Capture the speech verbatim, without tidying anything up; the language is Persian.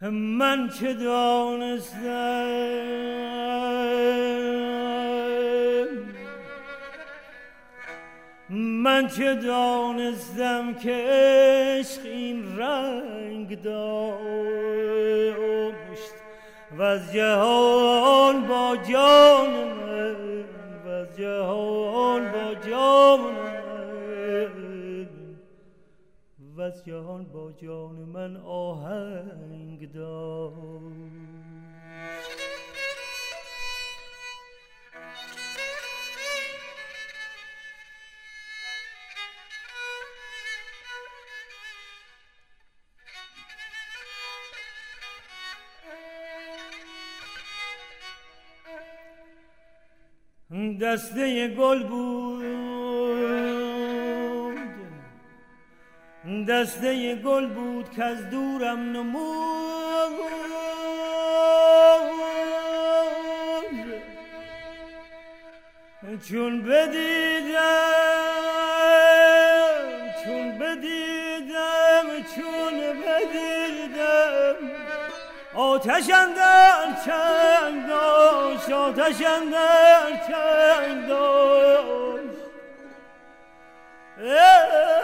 من چه دانستم من چه دانستم که عشق این رنگ داشت و از جهان با جان من و از جهان با جان من و از جهان با جان من آهنگ داشت. دسته گل بود دسته گل بود که از دورم نمود چون بدیدم چون بدیدم چون بدیدم آتش اندر چنگ داشت آتش اندر چنگ داشت